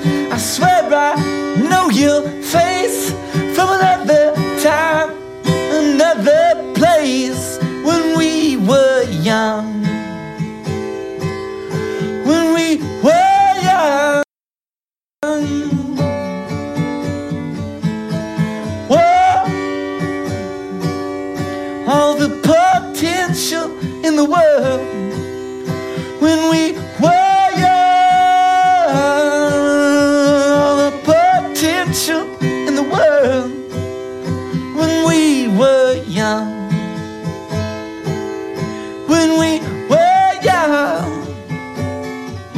I swear I know your face from another time, another place, when we were young. When we were young. Whoa. All the potential in the world. When we were young. All the potential in the world. When we were young. When we